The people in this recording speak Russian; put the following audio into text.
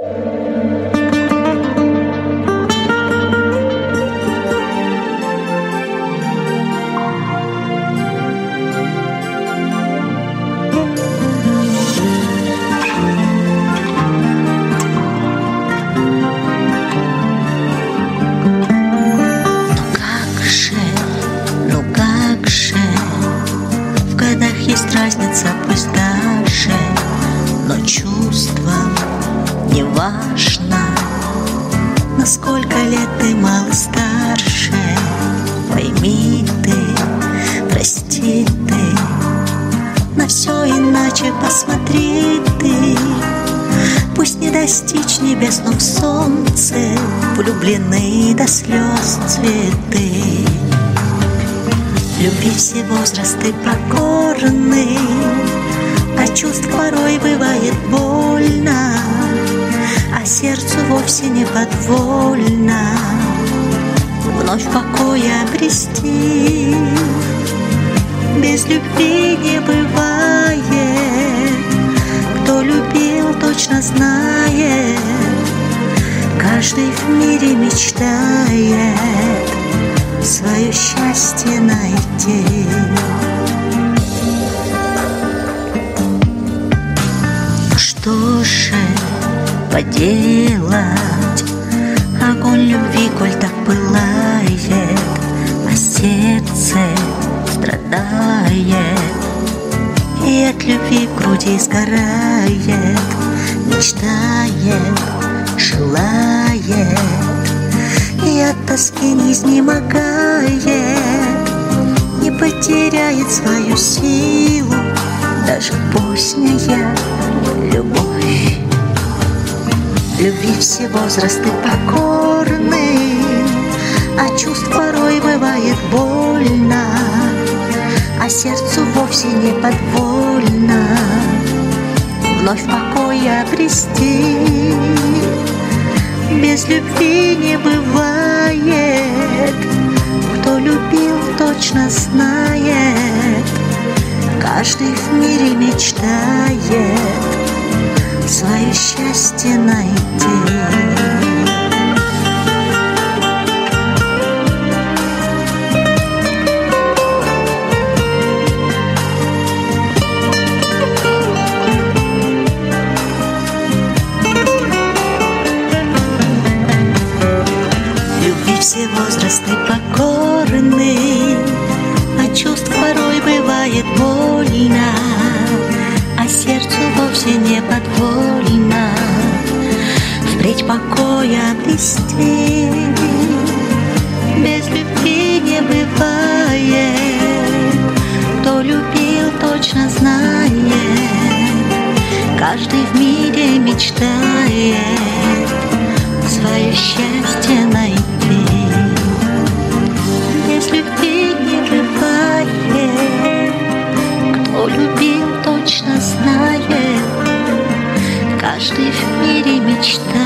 Есть разница, пусть даже, но чувствам не важно, насколько лет ты мало старше. Пойми ты, прости ты, на все иначе посмотри ты. Пусть не достичь небес, но в солнце влюблены до слез цветы. Любви все возрасты покорны, а чувств порой бывает больно, а сердцу вовсе не подвольно вновь покоя обрести. Без любви не бывает, кто любил, точно знает, каждый в мире мечтает свое счастье найти. Что же поделать, огонь любви, коль так пылает, а сердце страдает, и от любви в груди сгорает, мечтает, желает, и от тоски не изнемогает, не потеряет свою силу даже поздняя любовь. Любви все возрасты покорны, а чувств порой бывает больно, а сердцу вовсе не подвольно вновь покой обрести. Без любви не бывает, кто любил, точно знает, каждый в мире мечтает свое счастье найти. Все возрасты покорны, а чувств порой бывает больно, а сердцу вовсе не подвольно впредь покоя обрести. Без любви не бывает, кто любил, точно знает, каждый в мире мечтает свое счастье найти. Без любви не бывает, кто любил, точно знает, каждый в мире мечтает